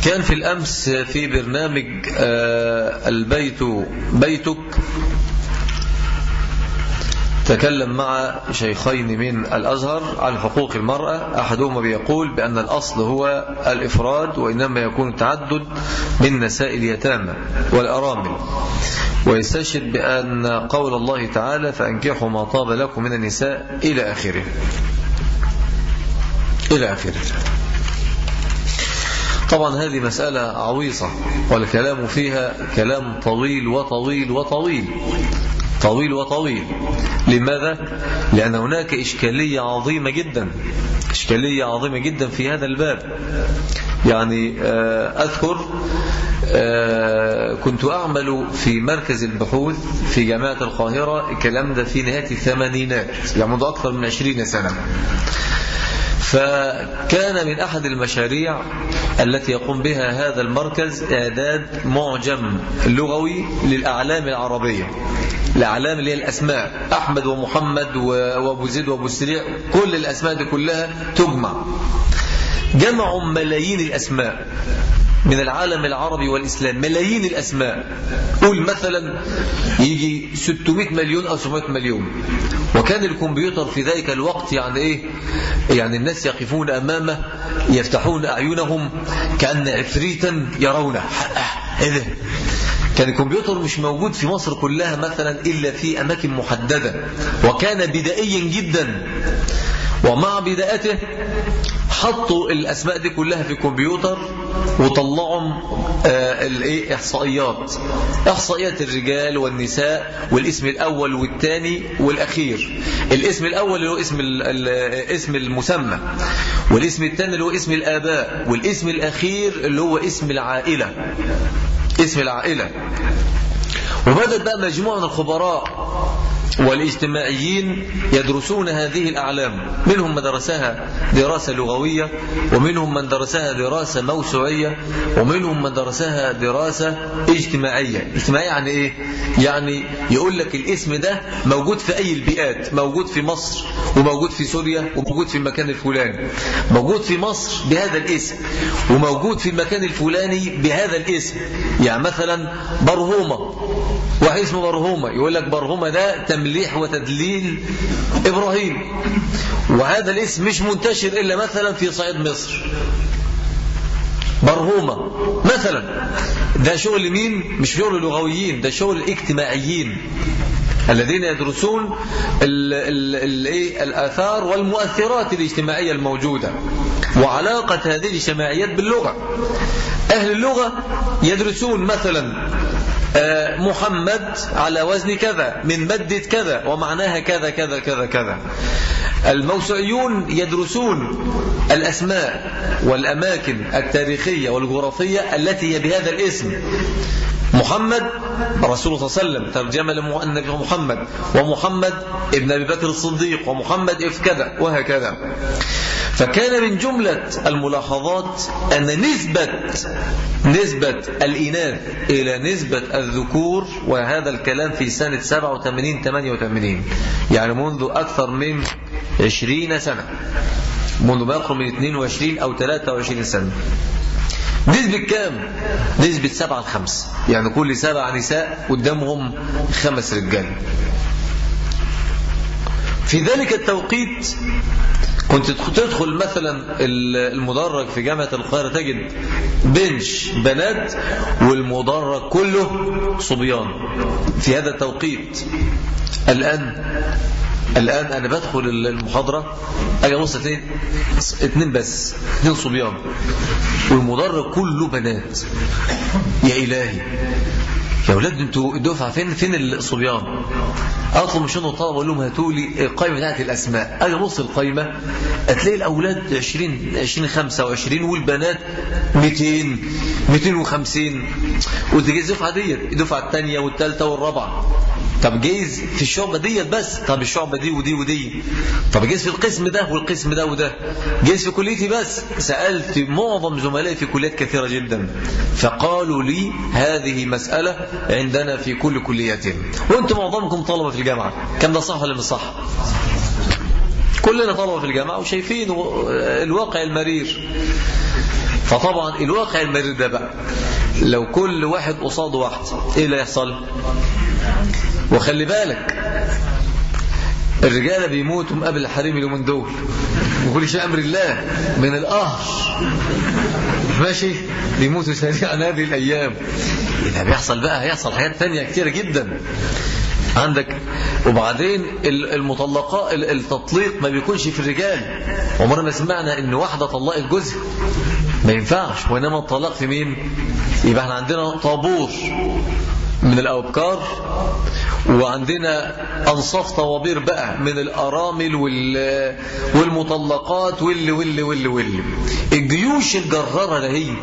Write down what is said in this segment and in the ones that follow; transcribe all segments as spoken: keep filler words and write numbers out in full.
كان في الأمس في برنامج البيت بيتك تكلم مع شيخين من الأزهر عن حقوق المرأة. أحدهما بيقول بأن الأصل هو الإفراد، وإنما يكون التعدد من نساء اليتامى والأرامل، ويستشهد بأن قول الله تعالى فأنكحوا ما طاب لكم من النساء إلى آخره إلى آخره. طبعا هذه مسألة عويصة والكلام فيها كلام طويل وطويل وطويل طويل وطويل. لماذا؟ لأن هناك إشكالية عظيمة جدا إشكالية عظيمة جدا في هذا الباب. يعني أذكر كنت أعمل في مركز البحوث في جامعة القاهرة، الكلام ده في نهاية الثمانينات، يعني منذ أكثر من عشرين سنة. فكان من أحد المشاريع التي يقوم بها هذا المركز إعداد معجم لغوي للأعلام العربية، الأعلام اللي هي الأسماء، أحمد ومحمد وأبو زيد وأبو سريع، كل الأسماء دي كلها تجمع. جمعوا ملايين الأسماء من العالم العربي والإسلام، ملايين الأسماء، قول مثلا يجي ستمائة مليون أو سبعمائة مليون. وكان الكمبيوتر في ذلك الوقت يعني إيه؟ يعني الناس يقفون أمامه يفتحون أعينهم كأن عفريتا يرونه. إيه ده؟ كان الكمبيوتر مش موجود في مصر كلها مثلا إلا في أماكن محددة، وكان بدائيا جدا. ومع بدايته حطوا الأسماء دي كلها في الكمبيوتر وطلعوا آه إحصائيات إحصائيات الرجال والنساء، والاسم الأول والثاني والأخير. الاسم الأول اللي هو اسم اسم المسمى، والاسم الثاني اللي هو اسم الآباء، والاسم الأخير اللي هو اسم العائلة اسم العائلة. وبدأت بقى مجموعة من الخبراء والاجتماعيين يدرسون هذه الأعلام، منهم من درسها دراسة لغوية، ومنهم من درسها دراسة موسوعية، ومنهم من درسها دراسة اجتماعية. اجتماعية يعني ايه؟ يعني يقول لك الاسم ده موجود في أي البيئات، موجود في مصر وموجود في سوريا وموجود في المكان الفلاني، موجود في مصر بهذا الاسم وموجود في المكان الفلاني بهذا الاسم. يعني مثلا برهومة، واحد اسمه برهومة، يقول لك برهومة ده تمليح وتدليل إبراهيم، وهذا الاسم مش منتشر إلا مثلا في صعيد مصر. برهومة مثلا، ده شغل مين؟ مش شغل لغويين، ده شغل اجتماعيين الذين يدرسون ال ال ال الآثار والمؤثرات الاجتماعية الموجودة وعلاقة هذه الاجتماعيات باللغة. أهل اللغة يدرسون مثلا محمد على وزن كذا من مادة كذا ومعناها كذا كذا كذا كذا. الموسوعيون يدرسون الأسماء والأماكن التاريخية والجغرافية التي هي بهذا الاسم. محمد رسول الله صلى الله عليه وسلم ترجمة للنبي محمد، ومحمد ابن أبي بكر الصديق، ومحمد إف كذا وهكذا. فكان من جملة الملاحظات أن نسبة نسبة الإناث إلى نسبة الذكور، وهذا الكلام في سنة سبعة وثمانين ثمانية وثمانين، يعني منذ أكثر من عشرين سنة، منذ ما يقرب من اثنين وعشرين أو ثلاثة وعشرين سنة. نسبة كام؟ نسبة سبعة لخمس، يعني كل سبع نساء قدامهم خمس رجال. في ذلك التوقيت كنت تدخل مثلا المدرج في جامعة القاهرة تجد بنش بنات والمدرج كله صبيان في هذا التوقيت. الآن الآن أنا بدخل المحاضرة أجي أبص اثنين اثنين بس اثنين صبيان والمدرج كله بنات. يا إلهي يا أولاد انتوا الدفعة فين فين الصبيان؟ أطلب من شؤون الطلبة أقول لهم هاتوا لي القائمة بتاعت الأسماء. أجي أبص القائمة هتلاقي الأولاد عشرين عشرين خمسة وعشرين والبنات مئتين مئتين وخمسين، وتجيز الدفعة ديت الدفعة الثانية والثالثة والرابعة. طب جايز في الشعبة ديت بس، طب الشعبة دي ودي ودي، طب جايز في القسم ده والقسم ده وده، جايز في كليتي بس. سألت معظم زملائي في كليات كثيرة جدا فقالوا لي هذه مسألة عندنا في كل كلياتهم، وانتم معظمكم طلبة في الجامعة. كم ده صح ولا مش صح؟ كلنا طلبة في الجامعة وشايفين الواقع المرير. فطبعا الواقع المرير ده بقى لو كل واحد قصاد واحد ايه اللي يحصل؟ وخلي بالك الرجالة بيموتوا مقابل الحريم اليومين دول وكل شيء أمر الله من القهر ماشي بيموتوا سريعا هذه الأيام. إذا بيحصل بقى هيحصل حاجات تانية كتيرة جدا عندك. وبعدين المطلقات التطليق ما بيكونش في الرجال. عمرنا ما سمعنا ان واحدة طلقت جوزها، ما ينفعش. وإنما الطلاق في مين؟ يبقى احنا عندنا طابور من الأوبكار وعندنا أنصاف طوابير بقى من الأرامل والمطلقات واللي واللي واللي واللي الجيوش الجرارة ده هي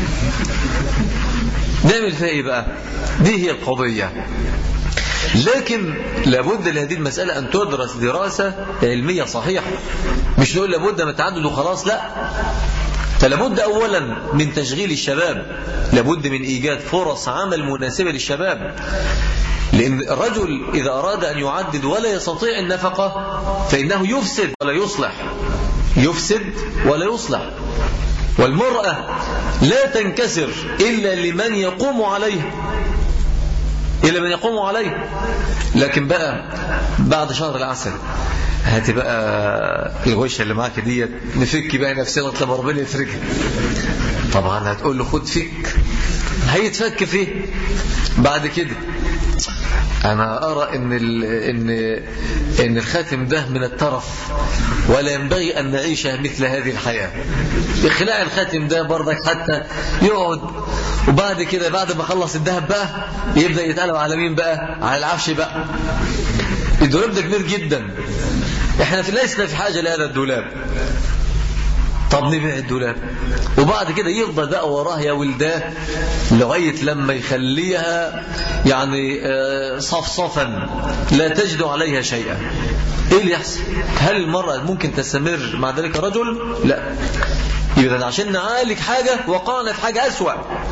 نعمل فيها ايه بقى؟ دي هي القضية. لكن لابد لهذه المسألة أن تدرس دراسة علمية صحيحة، مش نقول لابد من التعدد وخلاص، لا. فلابد أولا من تشغيل الشباب، لابد من إيجاد فرص عمل مناسبة للشباب. لأن الرجل إذا أراد أن يعدد ولا يستطيع النفقة فإنه يفسد ولا يصلح، يفسد ولا يصلح. والمرأة لا تنكسر إلا لمن يقوم عليها، إلا من يقوم عليه. لكن بقى بعد شهر العسل هاتي بقى الغشة اللي معاك ديت نفك بقى نفسنا لما ربنا يفرجها. طبعا هتقول له خد فيك، هيتفك فيه بعد كده. أنا أرى إن إن إن الخاتم ده من الترف، ولا ينبغي أن نعيش مثل هذه الحياة. إخلاع الخاتم ده برضك حتى يقعد، وبعد كده بعد ما خلص الذهب بقى يبدأ يتقلب على مين بقى؟ على العفش بقى. الدولاب ده كبير جدا، إحنا في لسنا في حاجة لهذا الدولاب. طب نبيع الدولاب، وبعد كده يفضل بقى وراه يا ولداه لغاية لما يخليها يعني صفصفا لا تجد عليها شيئا. ايه اللي يحصل؟ هل المرأة ممكن تستمر مع ذلك الرجل؟ لا. إذا عشان نعالج حاجة وقعنا في حاجة أسوأ،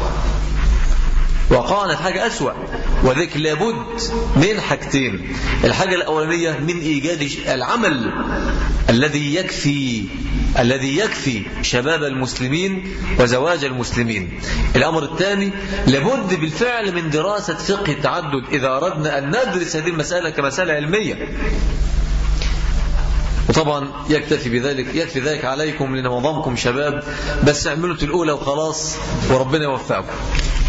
وقعنا في حاجة أسوأ. وذلك لابد من حاجتين. الحاجة الأولانية من إيجاد العمل الذي يكفي الذي يكفي شباب المسلمين وزواج المسلمين. الأمر الثاني لابد بالفعل من دراسة فقه التعدد إذا أردنا أن ندرس هذه المسألة كمسألة علمية. وطبعا يكتفي بذلك يكفي ذلك عليكم لأن معظمكم شباب، بس اعملوا الأولى وخلاص وربنا يوفقكم.